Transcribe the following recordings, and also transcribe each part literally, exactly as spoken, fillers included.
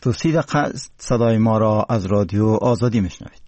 بیست و سی دقیقه صدای ما را از رادیو آزادی میشنوید.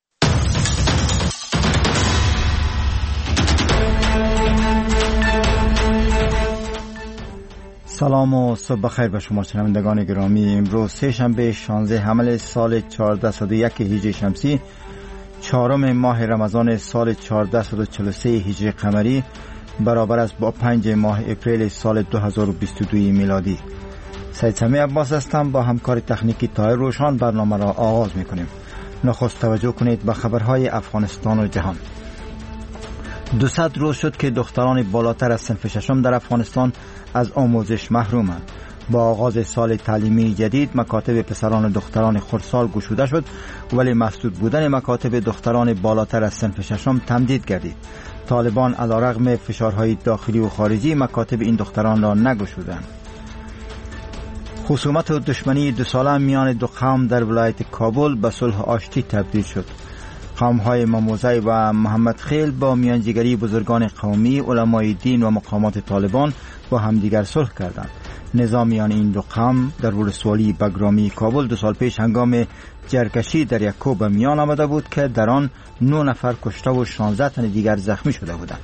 سلام و صبح بخیر به شما شنوندگان گرامی. امروز سه شنبه شانزده حمل سال چهارصد و یک هجری شمسی، چهارم ماه رمضان سال چهارصد و چهل و سه هجری قمری، برابر است با پنج ماه اپریل سال دو هزار و بیست و دو میلادی. سید سمیع عباس هستم. با همکار تکنیکی طاهر روشان برنامه را آغاز میکنیم. نخست توجه کنید به خبرهای افغانستان و جهان. دوصد روز شد که دختران بالاتر از صنف ششم در افغانستان از آموزش محرومند. با آغاز سال تعلیمی جدید مکاتب پسران و دختران خردسال گشوده شد، ولی مسدود بودن مکاتب دختران بالاتر از صنف ششم تمدید گردید. طالبان علیرغم فشارهای داخلی و خارجی مکاتب این دختران را نگشودند. خصومت و دشمنی دو ساله میان دو قوم در ولایت کابل به صلح آشتی تبدیل شد. قوم‌های ماموزی و محمد خیل با میانجیگری بزرگان قومی، علمای دین و مقامات طالبان با همدیگر صلح کردند. نظامیان این دو قوم در ولسوالی بگرامی کابل دو سال پیش هنگام جرگشی در یک کوه به میان آمده بود که در آن نه نفر کشته و شانزده تن دیگر زخمی شده بودند.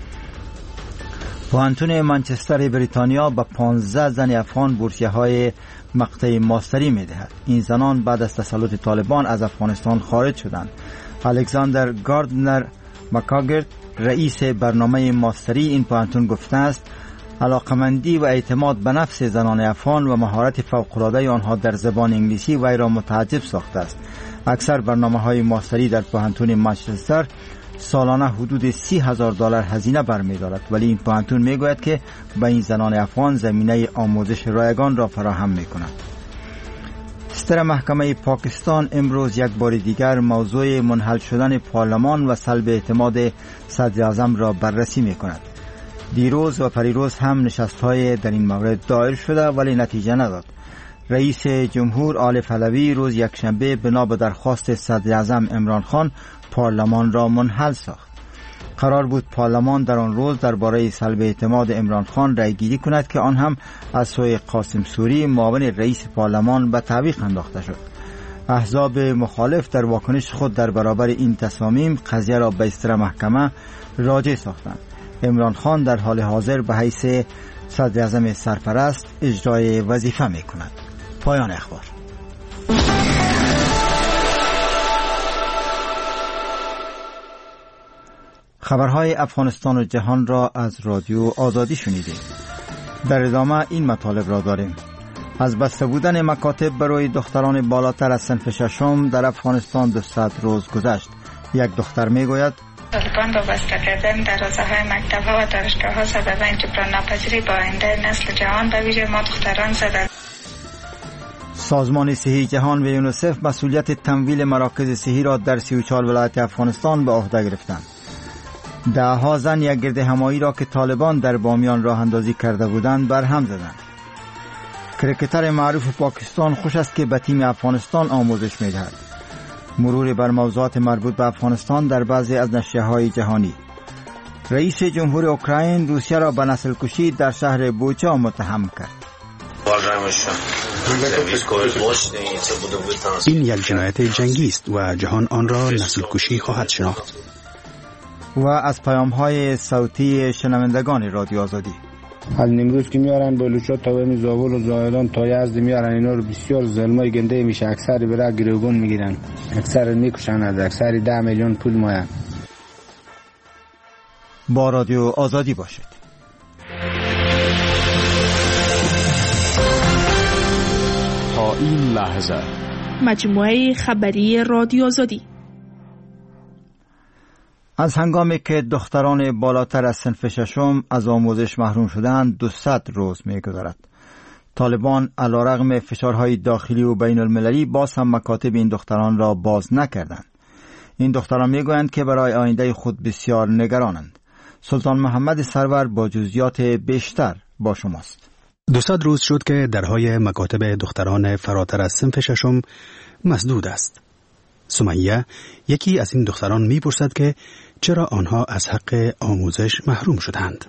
پوهنتون منچستر بریتانیا به پانزده زن افغان بورسیه‌های مقطع ماستری می‌دهد. این زنان بعد از تسلط طالبان از افغانستان خارج شدند. الکساندر گاردنر مکاگرت، رئیس برنامه ماستری این پوهنتون، گفته است علاقمندی و اعتماد به نفس زنان افغان و مهارت فوق‌العاده آنها در زبان انگلیسی وی را متعجب ساخته است. اکثر برنامه‌های ماستری در پوهنتون منچستر سالانه حدود سی هزار دلار هزینه برمی‌دارد، ولی این پوهنتون می‌گوید که به این زنان افغان زمینه آموزش رایگان را فراهم می‌کند. ستر محکمه پاکستان امروز یک بار دیگر موضوع منحل شدن پارلمان و سلب اعتماد صدر اعظم را بررسی می‌کند. دیروز و پریروز هم نشست‌های در این مورد دایر شده ولی نتیجه نداد. رئیس جمهور آل فلوی روز یکشنبه بنا به درخواست صدر اعظم عمران خان پارلمان را منحل ساخت. قرار بود پارلمان در آن روز درباره سلب اعتماد عمران خان رأی گیری کند که آن هم از سوی قاسم سوری معاون رئیس پارلمان به تعویق انداخته شد. احزاب مخالف در واکنش خود در برابر این تصامیم قضیه را به استر محکمه راجع ساختند. عمران خان در حال حاضر به حیث صدر اعظم سرپرست اجرای وظیفه می کند. پایان اخبار. خبرهای افغانستان و جهان را از رادیو آزادی شنیدید. در ادامه این مطالب را داریم. از بسته بودن مکاتب برای دختران بالاتر از صنف ششم در افغانستان دوصد روز گذشت. یک دختر می گوید طالبان با بسته کردن دروازه‌های مکتب‌ها و دانشگاه‌ها سبب جبران ناپذیری با آینده نسل جوان به ویژه ما دختران زده. سازمان صحی جهان و یونیسف مسئولیت تمویل مراکز صحی را در سی و چهار ولایت افغانستان به عهده گرفتند. ده‌ها زن یک گرد همایی را که طالبان در بامیان راه اندازی کرده بودند برهم زدند. کرکتر معروف پاکستان خوش است که به تیم افغانستان آموزش می‌دهد. مرور بر موضوعات مربوط به افغانستان در بعضی از نشریه‌های جهانی. رئیس جمهور اوکراین روسیه را به نسل کشی در شهر بوچا متهم کرد. این یک جنایت جنگی است و جهان آن را نسل کشی خواهد شناخت. و از پیام‌های صوتی شنوندگان رادیو آزادی. از نمروز که میارن بلوچا تا به زابل و زاهدان تا یزد میارن، اینا رو بسیار ظلمای گنده میشه. اکثر برای گروگان میگیرن، اکثر میکشن، از اکثر ده میلیون پول ماین. با رادیو آزادی باشید. تا این لحظه مجموعه خبری رادیو آزادی. از هنگامی که دختران بالاتر از صنف ششم از آموزش محروم شدند دوصد روز می‌گذرد. طالبان علیرغم فشارهای داخلی و بین المللی باز هم مکاتب این دختران را باز نکردند. این دختران میگویند که برای آینده خود بسیار نگرانند. سلطان محمد سرور با جزئیات بیشتر با شماست. دوصد روز شد که درهای مکاتب دختران فراتر از صنف ششم مسدود است. سمیه یکی از این دختران میپرسد که چرا آنها از حق آموزش محروم شدند.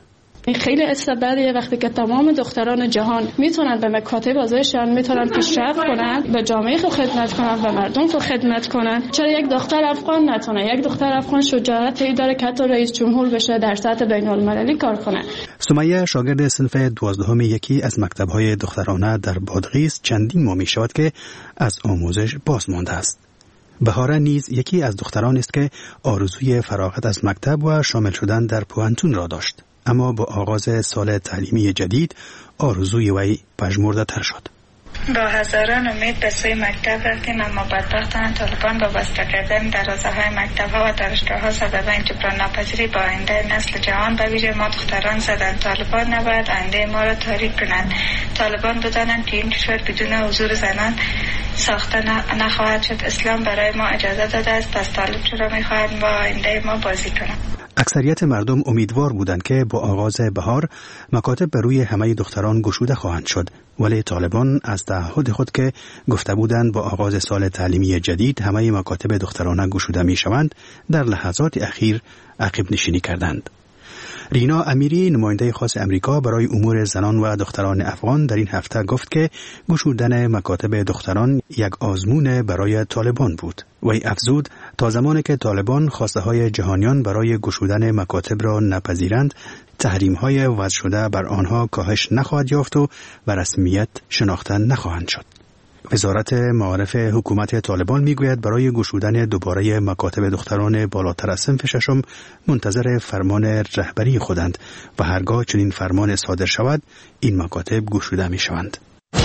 خیلی استبدادیه وقتی که تمام دختران جهان میتونن به مکاتب ازشان میتونن پیشرفت کنن، به جامعه خود خدمت کنن، به مردم خود خدمت کنن. چرا یک دختر افغان نتونه؟ یک دختر افغان شجاعتی داره که حتی رئیس جمهور بشه، در سطح بین المللی کار کنه. سمیه شاگرد صنف دوازدهم یکی از مکتب‌های دخترانه در بادغیس چندین ماه می‌شود که از آموزش باز مانده است. بهاره نیز یکی از دختران است که آرزوی فراغت از مکتب و شامل شدن در پوهنتون را داشت، اما با آغاز سال تعلیمی جدید آرزوی وی پژمرده تر شد. با هزاران امید به سوی مکتب رفتیم، اما بدبختانه طالبان با بسته کردن دروازه‌های مکتب‌ها و دانشگاه‌ها سبب جبران ناپذیری با آینده نسل جوان به ویژه ما دختران زدند. طالبان نباید آینده ما را تاریک کنند. طالبان بدانند که این کشور بدون حضور زنان ساخته نخواهد شد. اسلام برای ما اجازه داده است، پس طالب چرا می‌خواهد با آینده ما بازی کنند؟ اکثریت مردم امیدوار بودند که با آغاز بهار مکاتب به روی همه دختران گشوده خواهند شد، ولی طالبان از تعهد خود که گفته بودند با آغاز سال تعلیمی جدید همه مکاتب دخترانه گشوده می شوند در لحظات اخیر عقب نشینی کردند. رینا امیری نماینده خاص امریکا برای امور زنان و دختران افغان در این هفته گفت که گشودن مکاتب دختران یک آزمون برای طالبان بود. وی افزود تا زمانی که طالبان خواسته های جهانیان برای گشودن مکاتب را نپذیرند، تحریم های وضع شده بر آنها کاهش نخواهد یافت و به رسمیت شناخته نخواهند شد. وزارت معارف حکومت طالبان میگوید برای گشودن دوباره مکاتب دختران بالاتر از صنف ششم منتظر فرمان رهبری خودند و هرگاه چنین فرمان صادر شود این مکاتب گشوده می شوند.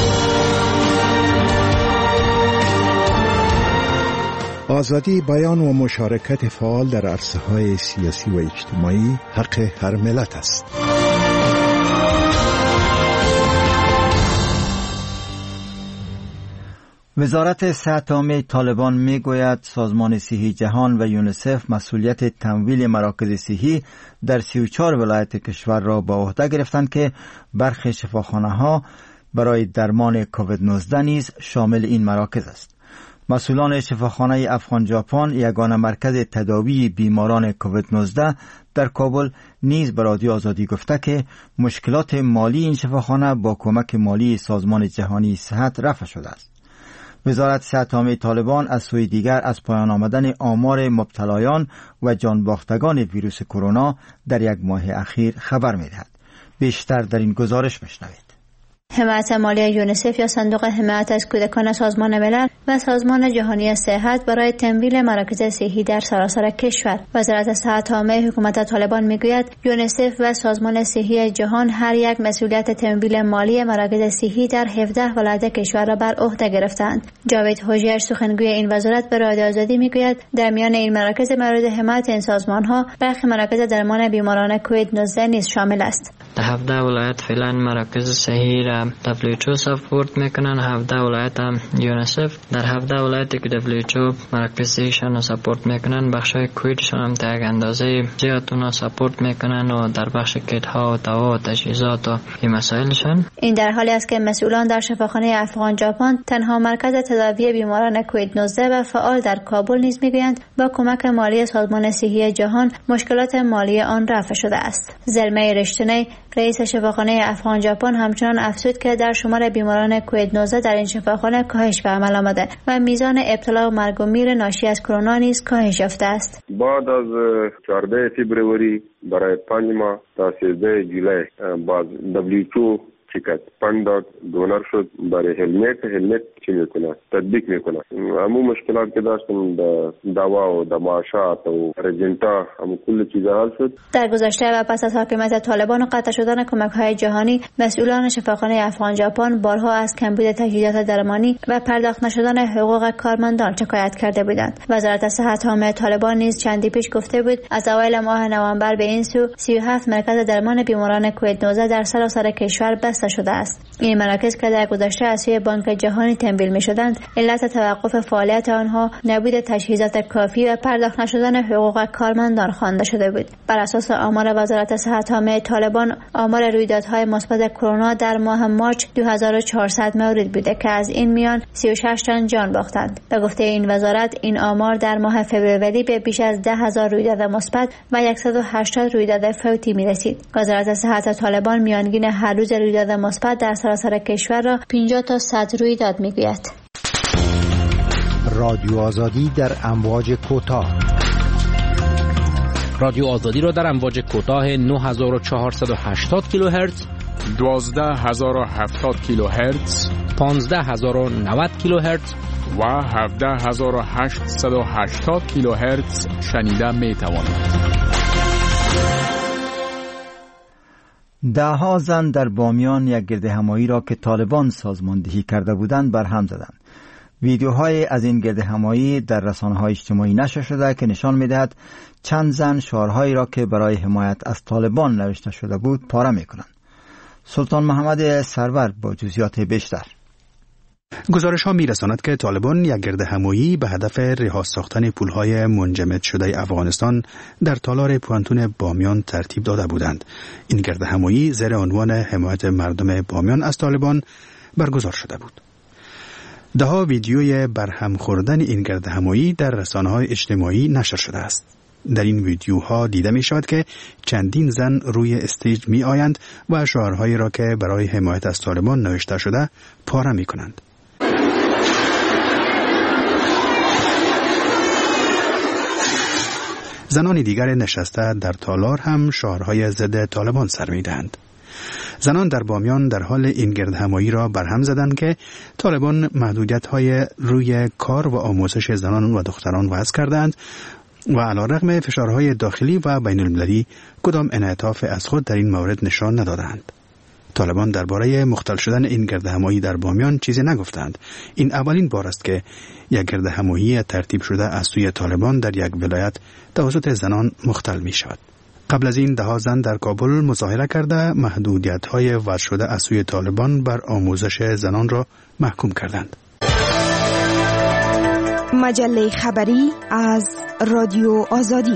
آزادی بیان و مشارکت فعال در عرصه‌های سیاسی و اجتماعی حق هر ملت است. وزارت صحت عامه طالبان میگوید سازمان صحی جهان و یونیسف مسئولیت تمویل مراکز صحی در سی و چهار ولایت کشور را به عهده گرفتند که برخی شفاخانه‌ها برای درمان کووید نوزده نیز شامل این مراکز است. مسئولان شفاخانه افغان ژاپن یگانه مرکز تداوی بیماران کووید نوزده در کابل نیز به رادیو آزادی گفته که مشکلات مالی این شفاخانه با کمک مالی سازمان جهانی صحت رفع شده است. وزارت صحت عامه طالبان از سوی دیگر از پایان آمدن آمار مبتلایان و جانباختگان ویروس کرونا در یک ماه اخیر خبر می‌دهد. بیشتر در این گزارش بشنوید. حمایت مالی یونیسف یا صندوق حمایت از کودکان سازمان ملل و سازمان جهانی صحت برای تمویل مراکز صحی در سراسر کشور. وزارت صحت عامه حکومت طالبان میگوید یونیسف و سازمان صحی جهان هر یک مسئولیت تمویل مالی مراکز صحی در هفده ولایت کشور را بر عهده گرفتند. جاوید هوشیار سخنگوی این وزارت به رادیو آزادی میگوید در میان این مراکز مورد حمایت این سازمان‌ها برخی مراکز درمان بیماران کووید نوزده نیز شامل است. در هفده ولایت فعلا مراکز صحی را دبلیو اچ او سپورت میکنن، هفده ولایت هم یونیسف. در هفده ولایتی که دبلیو اچ او مراکز صحیشان رو سپورت میکنن بخشای کوویدشان هم تا یک اندازه زیاد اونا سپورت میکنن و در بخش کیت ها و دوا و تجهیزات و این مسائلشان. این در حالی است که مسئولان در شفاخانه افغان ژاپن تنها مرکز تداوی بیماران کووید نوزده و فعال در کابل نیز میگویند با کمک مالی سازمان صحی جهان مشکلات مالی آن رفع شده است. زلمه رشتنی رئیس شفاخانه افغان ژاپن همچنان افزود که در شمار بیماران کووید نوزده در این شفاخانه کاهش به عمل آمده و میزان ابتلا و مرگ و میر ناشی از کرونا نیز کاهش یافته است. بعد از چهاردهم فوریه برای پنج ماه تا سیزدهم جولای باز دبلیو اچ او چیکت پنداد دونر شد برای هلمت هلمت چی میکنه تطبیق میکنه. همون مشکلات که داشتن دوا و دماشات و رجنتا همون کل چیزا حل شد. در گذشته و پس از حاکمیت طالبان و قطع شدن کمک های جهانی مسئولان شفاخانه افغان ژاپن بارها از کمبود تجهیزات درمانی و پرداخت نشدن حقوق کارمندان شکایت کرده بودند. وزارت صحت عامه طالبان نیز چندی پیش گفته بود از اوایل ماه نوامبر به این سو سی و هفت مرکز درمان بیماران کووید نوزده در سراسر کشور بسته بسته شده است. این مراکز که در گذشته از سوی بانک جهانی تمویل می شدند، علت توقف فعالیت آنها نبود تجهیزات کافی و پرداخت نشدن حقوق کارمندان خوانده شده بود. بر اساس آمار وزارت صحت عامه طالبان، آمار رویدادهای مثبت کرونا در ماه مارچ دو هزار و چهارصد مورد بوده که از این میان سی و شش تن جان باختند. به گفته این وزارت، این آمار در ماه فوریه به بیش از ده هزار رویداد مثبت و صد و هشتاد رویداد فوتی می رسید. وزارت صحت طالبان میانگین هر روز رویداد مثبت در سراسر کشور را پنجاه تا صد رویداد می گوید. رادیو آزادی در امواج کوتاه. رادیو آزادی را در امواج کوتاه نه هزار و چهارصد و هشتاد کیلوهرتز، دوازده هزار و هفتاد کیلوهرتز، پانزده هزار و نود کیلوهرتز و هفده هزار و هشتصد و هشتاد کیلوهرتز شنیده می توانید. ده ها زن در بامیان یک گردهمایی را که طالبان سازماندهی کرده بودند برهم زدند. ویدیوهای از این گردهمایی در رسانه‌های اجتماعی نشر شده که نشان می‌دهد چند زن شعارهایی را که برای حمایت از طالبان نوشته شده بود پاره می‌کنند. سلطان محمد سرور با جزئیات بیشتر. گزارش ها می رساند که طالبان یک گردهمایی به هدف رها ساختن پولهای منجمد شده افغانستان در تالار پوانتون بامیان ترتیب داده بودند. این گردهمایی زیر عنوان حمایت مردم بامیان از طالبان برگزار شده بود. ده ها ویدیوی برهم خوردن این گردهمایی در رسانه‌های اجتماعی نشر شده است. در این ویدیوها دیده می شود که چندین زن روی استیج می آیند و شعارهایی را که برای حمایت از طالبان نوشته شده پاره می کنند. زنان دیگر نشسته در تالار هم شعارهای ضد طالبان سر می دهند. زنان در بامیان در حال این گردهمایی را برهم زدند که طالبان محدودیت‌های روی کار و آموزش زنان و دختران وضع کردند و علیرغم فشارهای داخلی و بین المللی کدام انعطاف از خود در این مورد نشان ندادند. طالبان درباره مختل شدن این گردهمایی در بامیان چیزی نگفتند. این اولین بار است که یک گردهمایی ترتیب شده از سوی طالبان در یک ولایت توسط زنان مختل می شود. قبل از این ده ها زن در کابل مظاهره کرده محدودیت‌های وضع شده از سوی طالبان بر آموزش زنان را محکوم کردند. مجله خبری از رادیو آزادی.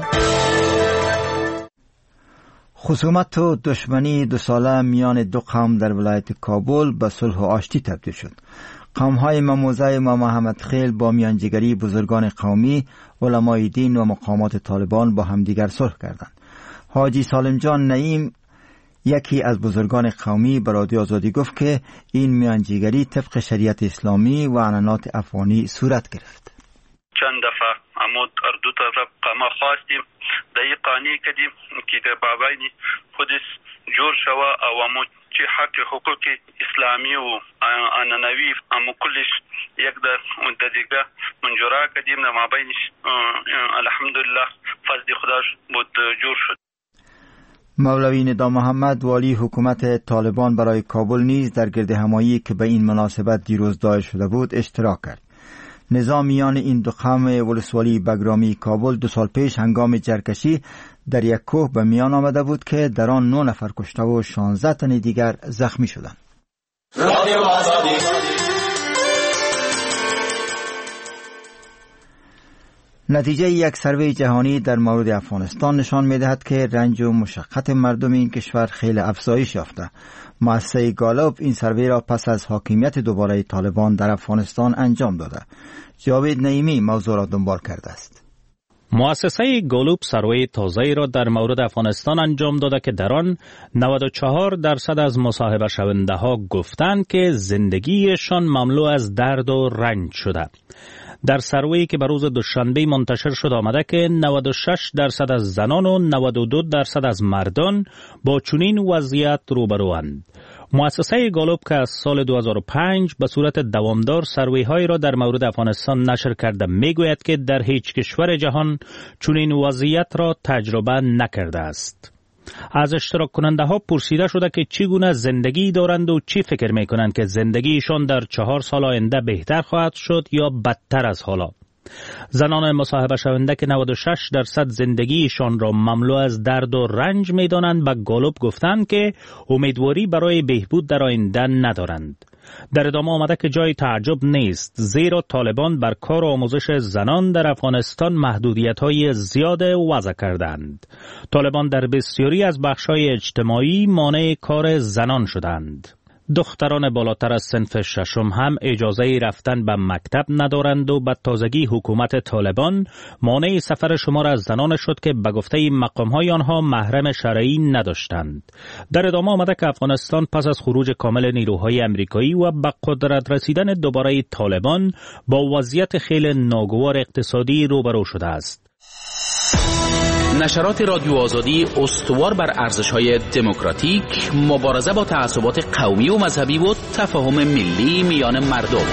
خصومت و دشمنی دو ساله میان دو قوم در ولایت کابل به صلح و آشتی تبدیل شد. قوم‌های مموزه امام محمد خیل با میانجیگری بزرگان قومی، علمای دین و مقامات طالبان با همدیگر صلح کردند. حاجی سالم جان نعیم، یکی از بزرگان قومی، به رادیو آزادی گفت که این میانجیگری طبق شریعت اسلامی و عنعنات افغانی صورت گرفت. چند دفعه عمود اردو طرف قما خواستیم در این قانی کدیم که در بابایی خودش جور شوا او عمود چه حق حقوق اسلامی و عنعنوی امو کلش یک در دیگه منجورا کدیم در مابینش الحمدلله فضل خداش بود جور شد. مولوی ندا محمد والی حکومت طالبان برای کابل نیز در گردهمایی که به این مناسبت دیروز دایر شده بود اشتراک کرد. نظامیان این دو قوم ولسوالی بگرامی کابل دو سال پیش هنگام جرکشی در یک کوه به میان آمده بود که در آن نه نفر کشته و شانزده تن دیگر زخمی شدند. نتیجه یک سروی جهانی در مورد افغانستان نشان می‌دهد که رنج و مشقت مردم این کشور خیلی افزایش یافته. مؤسسه گالوب این سروی را پس از حاکمیت دوباره طالبان در افغانستان انجام داده. جاوید نعیمی موضوع را دنبال کرده است. مؤسسه گالوب سروی تازه‌ای را در مورد افغانستان انجام داده که در آن نود و چهار درصد از مصاحبه شونده ها گفتند که زندگیشان مملو از درد و رنج شده. در سروی که به روز دوشنبه منتشر شد آمده که نود و شش درصد از زنان و نود و دو درصد از مردان با چنین وضعیت روبروند. مؤسسه گالوب که از سال دو هزار و پنج به صورت دوامدار سروی های را در مورد افغانستان نشر کرده میگوید که در هیچ کشور جهان چنین وضعیت را تجربه نکرده است. از اشتراک کننده ها پرسیده شده که چگونه زندگی دارند و چی فکر می کنند که زندگیشان در چهار سال آینده بهتر خواهد شد یا بدتر از حالا. زنان مصاحبه شونده که نود و شش درصد زندگیشان را مملو از درد و رنج می دانند به گالوب گفتند که امیدواری برای بهبود در آینده ندارند. در ادامه آمده که جای تعجب نیست، زیرا طالبان بر کار آموزش زنان در افغانستان محدودیت‌های زیاد وضع کردند. طالبان در بسیاری از بخش‌های اجتماعی مانع کار زنان شدند. دختران بالاتر از صنف ششم هم اجازه رفتن به مکتب ندارند و به تازگی حکومت طالبان مانع سفر شمار از زنان شد که به گفته مقام‌های آنها محرم شرعی نداشتند. در ادامه آمده که افغانستان پس از خروج کامل نیروهای امریکایی و به قدرت رسیدن دوباره طالبان با وضعیت خیلی ناگوار اقتصادی روبرو شده است. نشرات رادیو آزادی استوار بر ارزش‌های دموکراتیک، مبارزه با تعصبات قومی و مذهبی و تفاهم ملی میان مردم.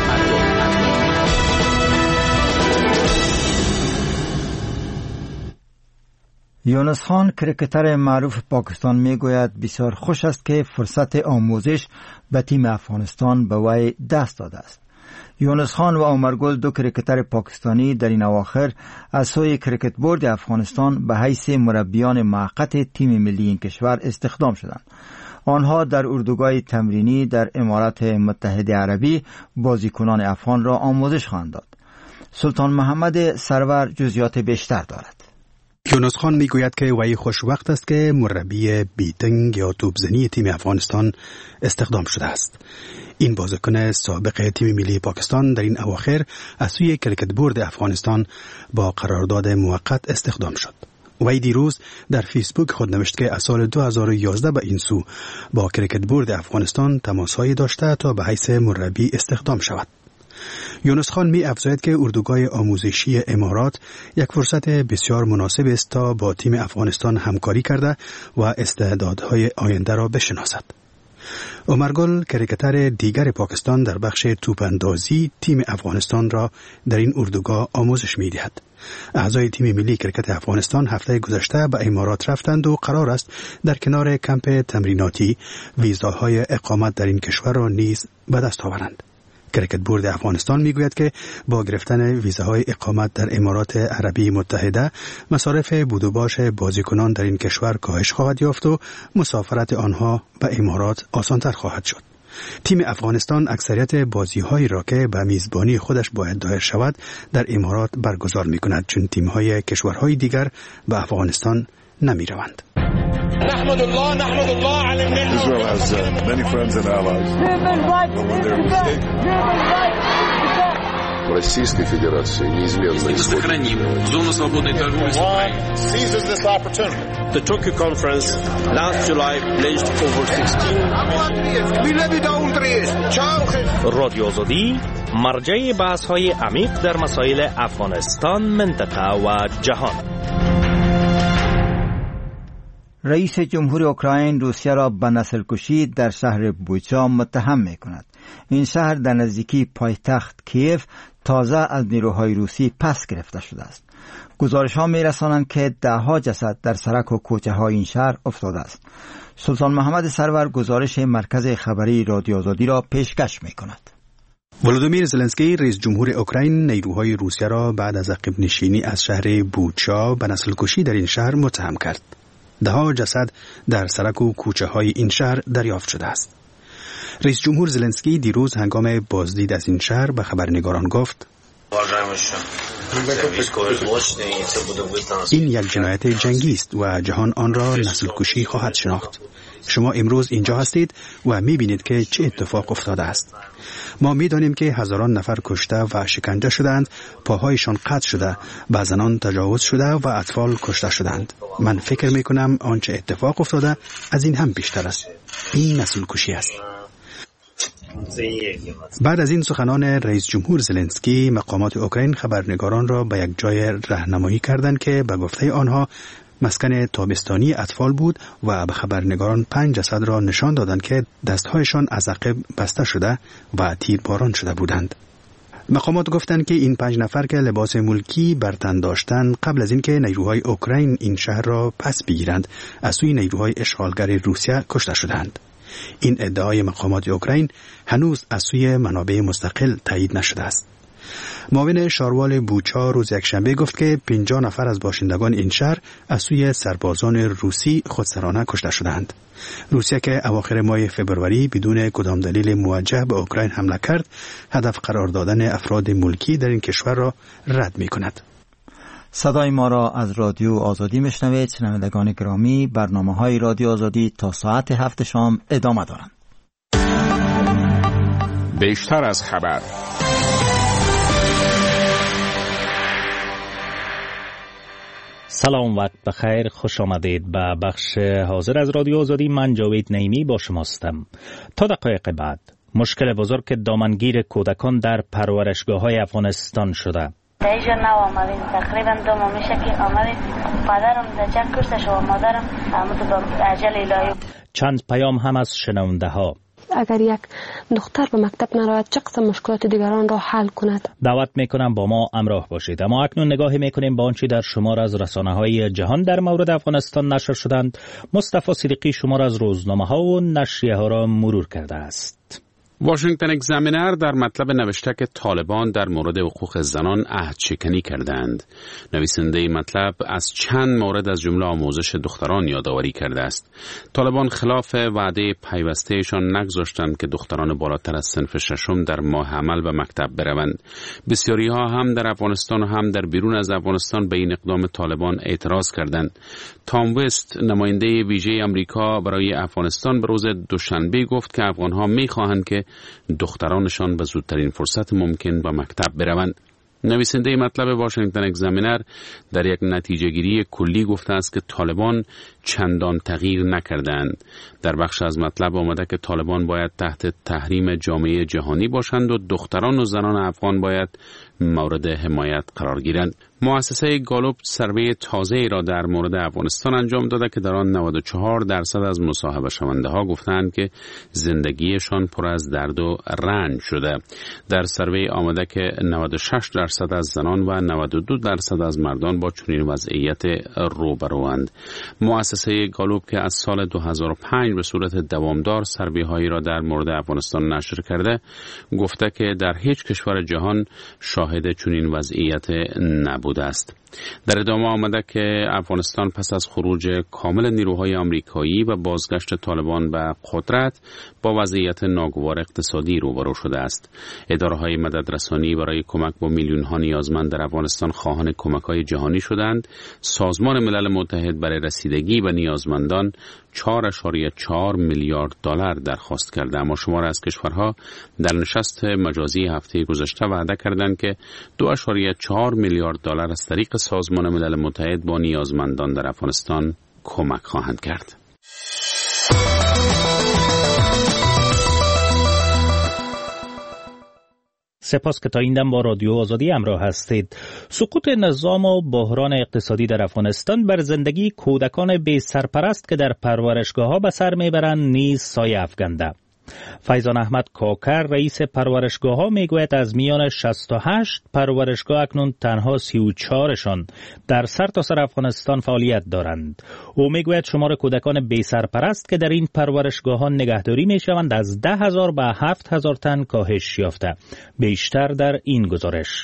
یونس خان کرکتر معروف پاکستان میگوید بسیار خوش است که فرصت آموزش به تیم افغانستان به وی دست داده است. یونس خان و عمر گل دو کرکتر پاکستانی در این اواخر از سوی کرکت بورد افغانستان به حیث مربیان موقت تیم ملی این کشور استخدام شدند. آنها در اردوگاه تمرینی در امارات متحده عربی بازیکنان افغان را آموزش خواهند داد. سلطان محمد سرور جزئیات بیشتر دارد. یونس خان میگوید که وی خوش وقت است که مربی بیتنگ یا توپزنی تیم افغانستان استخدام شده است. این بازیکن سابق تیم ملی پاکستان در این اواخر از سوی کرکت بورد افغانستان با قرارداد موقت استخدام شد. وی دیروز در فیسبوک خود نوشت که از سال دو هزار و یازده به این سو با کرکت بورد افغانستان تماس‌هایی داشته تا به حیث مربی استخدام شود. یونس خان می افزاید که اردوگاه آموزشی امارات یک فرصت بسیار مناسب است تا با تیم افغانستان همکاری کرده و استعدادهای آینده را بشناسد. عمر گل کرکتر دیگر پاکستان در بخش توپاندازی تیم افغانستان را در این اردوگاه آموزش می دهد. اعضای تیم ملی کرکت افغانستان هفته گذشته به امارات رفتند و قرار است در کنار کمپ تمریناتی ویزاهای اقامت در این کشور را نیز به دست آورند. کرکت بورد افغانستان میگوید که با گرفتن ویزاهای اقامت در امارات عربی متحده مصارف بود و باش بازیکنان در این کشور کاهش خواهد یافت و مسافرت آنها به امارات آسانتر خواهد شد. تیم افغانستان اکثریت بازی‌هایی را که به میزبانی خودش باید دایر شود در امارات برگزار می‌کند، چون تیم‌های کشورهای دیگر به افغانستان نمی‌روند. نحمد الله نحمد الله على النعمة. Israel has uh, many friends and allies. But when they're mistaken. В Российской Федерации неизменно сохраним зону свободной торговли с Украиной. Seizes this opportunity. The Tokyo conference last July pledged over sixteen. رادیو آزادی مرجع بحث‌های عمیق در مسائل افغانستان، منطقه و جهان. رئیس جمهور اوکراین روسیه را به نسل کشی در شهر بوچا متهم می کند. این شهر در نزدیکی پایتخت کیف تازه از نیروهای روسی پس گرفته شده است. گزارش ها می رسانند که ده ها جسد در سرک و کوچه های این شهر افتاده است. سلطان محمد سرور گزارش مرکز خبری رادیو آزادی را پیشکش می کند. ولودیمیر زلنسکی رئیس جمهور اوکراین نیروهای روسیه را بعد از عقب نشینی از شهر بوچا به نسل کشی در این شهر متهم کرد. ده ها جسد در سرک و کوچه های این شهر دریافت شده است. رئیس جمهور زلنسکی دیروز هنگام بازدید از این شهر به خبرنگاران گفت این یک جنایت جنگی است و جهان آن را نسل کشی خواهد شناخت. شما امروز اینجا هستید و می‌بینید که چه اتفاق افتاده است. ما می‌دانیم که هزاران نفر کشته و شکنجه شدند، پاهایشان قطع شده، به زنان تجاوز شده و اطفال کشته شدند. من فکر می‌کنم آنچه اتفاق افتاده از این هم بیشتر است. این نسل کشی است. بعد از این سخنان رئیس جمهور زلنسکی، مقامات اوکراین خبرنگاران را به یک جای راهنمایی کردند که به گفته آنها مسکن تابستانی اطفال بود و به خبرنگاران پنج جسد را نشان دادند که دستهایشان از عقب بسته شده و تیرباران شده بودند. مقامات گفتند که این پنج نفر که لباس ملکی بر تن داشتند قبل از اینکه نیروهای اوکراین این شهر را پس بگیرند از سوی نیروهای اشغالگر روسیه کشته شدند. این ادعای مقامات اوکراین هنوز از سوی منابع مستقل تایید نشده است. معاون شاروال بوچا روز یکشنبه گفت که پنجاه نفر از باشندگان این شهر از سوی سربازان روسی خودسرانه کشته شدند. روسیه که اواخر ماه فبروری بدون کدام دلیل موجه به اوکراین حمله کرد، هدف قرار دادن افراد ملکی در این کشور را رد می کند. صدای ما را از رادیو آزادی میشنوید. شنوندگان گرامی، برنامه های رادیو آزادی تا ساعت هفت شام ادامه دارند. بیشتر از خبر. سلام، وقت بخیر، خوش آمدید به بخش حاضر از رادیو آزادی. من جاوید نعیمی با شماستم. تا دقایق بعد مشکل بزرگ دامنگیر کودکان در پرورشگاه‌های افغانستان شده. اینجا نو آمدیم، تقریبا دو ماه میشه که آمدیم. پدرم در جنگ کشته شد و مادرم همون با اجل الهی. چند پیام هم از شنونده ها. اگر یک دختر به مکتب نرود چه قسم مشکلات دیگران را حل کند؟ دعوت میکنم با ما همراه باشید. اما اکنون نگاهی میکنیم با آنچه در شمار از رسانه های جهان در مورد افغانستان نشر شدند. مصطفی صدیقی شمار از روزنامه ها و نشریه ها را مرور کرده است. واشنگتن اگزامینر در مطلب نوشته که طالبان در مورد حقوق زنان عهد شکنی کردند. نویسنده مطلب از چند مورد از جمله آموزش دختران یادآوری کرده است. طالبان خلاف وعده پیوستهشان نگذاشتند که دختران بالاتر از صنف ششم در ماه عمل به مکتب بروند. بسیاری ها هم در افغانستان و هم در بیرون از افغانستان به این اقدام طالبان اعتراض کردند. تام وست، نماینده ویژه آمریکا برای افغانستان، به روز دوشنبه گفت که افغان‌ها می‌خواهند که دخترانشان به زودترین فرصت ممکن به مکتب بروند. نویسنده مطلب واشنگتن اگزامینر در یک نتیجه گیری کلی گفته است که طالبان چندان تغییر نکردند. در بخش از مطلب آمده که طالبان باید تحت تحریم جامعه جهانی باشند و دختران و زنان افغان باید مورد حمایت قرار گیرند. مؤسسه گالوب سروی تازه‌ای را در مورد افغانستان انجام داده که در آن نود و چهار درصد از مصاحبه شونده ها گفتند که زندگیشان پر از درد و رنج شده. در سروی آمده که نود و شش درصد از زنان و نود و دو درصد از مردان با چنین وضعیت روبروند. مؤسسه گالوب که از سال دو هزار و پنج به صورت دوامدار سروی هایی را در مورد افغانستان نشر کرده، گفته که در هیچ کشور جهان شاهد چنین وضعیت نبوده است. در ادامه آمده که افغانستان پس از خروج کامل نیروهای آمریکایی و بازگشت طالبان به قدرت با وضعیت ناگوار اقتصادی روبرو شده است. اداره‌های مددرسانی برای کمک با میلیون‌ها نیازمند در افغانستان خواهان کمک‌های جهانی شدند. سازمان ملل متحد برای رسیدگی به نیازمندان چهار ممیز چهار میلیارد دلار درخواست کرده، اما شمار از کشورها در نشست مجازی هفته گذشته وعده کردند که دو ممیز چهار میلیارد دلار از طریق سازمان ملل متحد با نیازمندان در افغانستان کمک خواهند کرد. سپاس که تا این دم با رادیو آزادی همراه هستید. سقوط نظام و بحران اقتصادی در افغانستان بر زندگی کودکان بی سرپرست که در پرورشگاه‌ها به سر میبرند نیز سایه افکنده. فیضان احمد کاکر رئیس پرورشگاه ها میگوید از میان شصت و هشت پرورشگاه اکنون تنها سی و چهارشان در سرتاسر افغانستان فعالیت دارند. او میگوید شمار کودکان بی سرپرست که در این پرورشگاه ها نگهداری میشوند از ده هزار به هفت هزار تن کاهش یافته. بیشتر در این گزارش.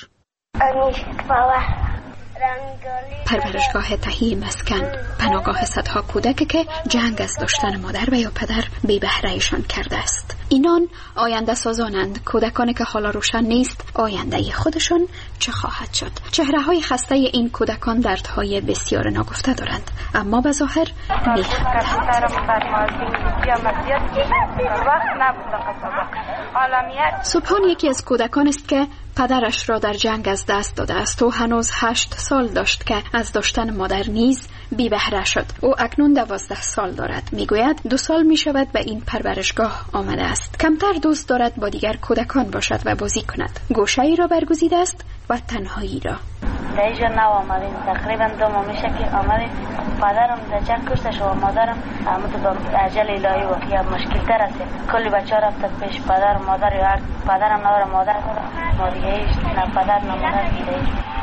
پرورشگاه تهیه مسکن پناهگاه صدها کودک که جنگ از داشتن مادر و یا پدر بی بهرهشان کرده است. اینان آینده سازانند. کودکانی که حالا روشن نیست آینده خودشان چه خواهد شد. چهره های خسته این کودکان دردهای بسیار ناگفته دارند، اما به ظاهر میخندند. سبحان یکی از کودکان است که پدرش را در جنگ از دست داده است و هنوز هشت سال داشت که از داشتن مادر نیز بی بهره شد. او اکنون دوازده سال دارد. میگوید دو سال می شود به این پرورشگاه آمده است. کمتر دوست دارد با دیگر کودکان باشد و بازی کند. گوشه ای را برگزیده است و تنهایی را. در اینجا نو آمدیم، تقریبا دو ماه میشه که آمدیم. پدرم در جنگ کشته شد و مادرم همون با اجل الهی و یا مشکل تر است. کلی بچه رفت پیش پدر و مادر، یا پدرم نداره مادر داره، ما دیگه ایش نه پدر نه مادر دیگه ایش.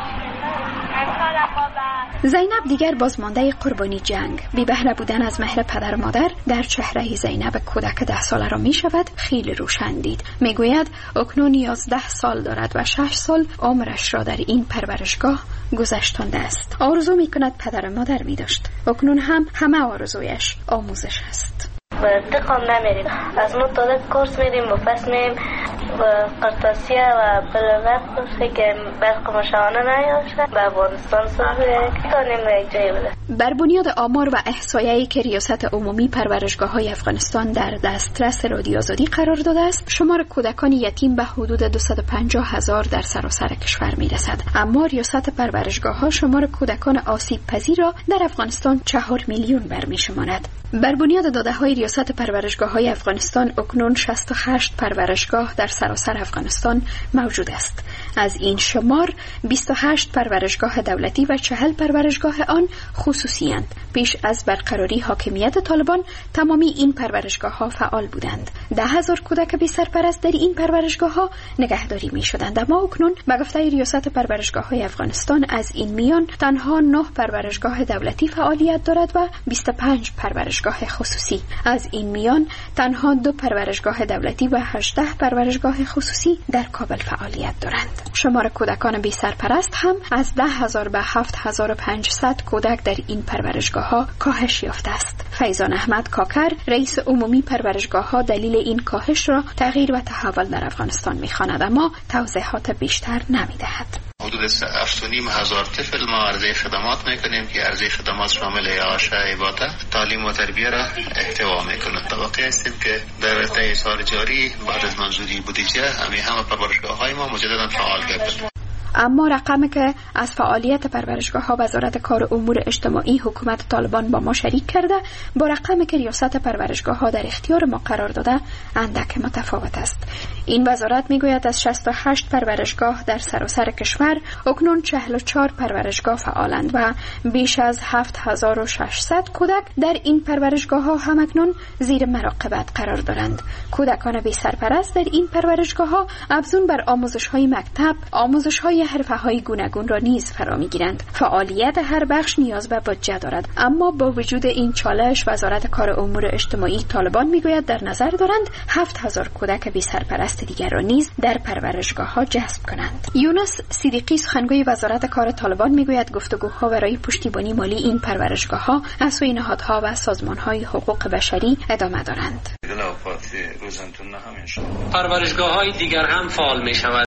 زینب دیگر بازمانده قربانی جنگ، بی بهره بودن از مهر پدر و مادر در چهره زینب کودک ده ساله را می شود خیلی روشن دید. می گوید اکنون یازده سال دارد و شش سال عمرش را در این پرورشگاه گذشتانده است. آرزو می کند پدر و مادر می داشت. اکنون هم همه آرزویش آموزش است. دقیقا نمیریم، از ما تازه کورس میریم و پس میریم و قرطاسیه و بلغت باشه که برق مشاهانه نیاشه به افغانستان سازه تانیم یک جایی بده. بر بنیاد آمار و احصایه‌ای که ریاست عمومی پرورشگاه های افغانستان در دسترس رادیو آزادی قرار داده است، شمار کودکان یتیم به حدود دویست و پنجاه هزار در سراسر کشور میرسد. اما ریاست پرورشگاه ها شمار کودکان آسیب پذیر را در افغانستان چهار میلیون برمی‌شمارد. بر بنیاد داده‌های ریاست پرورشگاه‌های افغانستان اکنون شصت و هشت پرورشگاه در سراسر افغانستان موجود است. از این شمار بیست و هشت پرورشگاه دولتی و چهل پرورشگاه آن خصوصی اند. پیش از برقراری حاکمیت طالبان تمامی این پرورشگاه‌ها فعال بودند. ده هزار کودک بی سرپرست در این پرورشگاه‌ها نگهداری می‌شدند، اما اکنون به گفته ریاست پرورشگاه‌های افغانستان از این میان تنها نه پرورشگاه دولتی فعالیت دارد و بیست و پنج پرورشگاه خصوصی. از این میان تنها دو پرورشگاه دولتی و هجده پرورشگاه خصوصی در کابل فعالیت دارند. شمار کودکان بی سرپرست هم از ده هزار به هفت هزار و پانصد کودک در این پرورشگاه ها کاهش یافته است. فیضان احمد کاکر رئیس عمومی پرورشگاه ها دلیل این کاهش را تغییر و تحول در افغانستان می‌خواند، اما توضیحات بیشتر نمی‌دهد. حدود هفت و نیم هزار طفل ما عرضه خدمات میکنیم که عرضه خدمات شامل اعاشه، عبادت، تعلیم و تربیه را احتوا میکنند. توقع هستیم که در طی سال جاری بعد از منظوری بودجه همه همه پرورشگاه های ما مجددا فعال گردند. اما رقمی که از فعالیت پرورشگاه ها وزارت کار و امور اجتماعی حکومت طالبان با ما شریک کرده با رقمی که ریاست پرورشگاه ها در اختیار ما قرار داده اندک متفاوت است. این وزارت میگوید از شصت و هشت پرورشگاه در سراسر کشور اکنون چهل و چهار پرورشگاه فعالند و بیش از هفت هزار و ششصد کودک در این پرورشگاه ها هم اکنون زیر مراقبت قرار دارند. کودکان بی سرپرست در این پرورشگاه ها افزون بر آموزش های مکتب، آموزش های حرفه های گوناگون را نیز فرا میگیرند. فعالیت هر بخش نیاز به بودجه دارد، اما با وجود این چالش وزارت کار و امور اجتماعی طالبان میگوید در نظر دارند هفت هزار کودک بی سرپرست دیگر را نیز در پرورشگاه ها جذب کنند. یونس صدیقی سخنگوی وزارت کار طالبان میگوید گفتگوها برای پشتیبانی مالی این پرورشگاه ها از سوی نهادها و سازمان های حقوق بشری ادامه دارند. پرورشگاه های دیگر هم فعال می شود.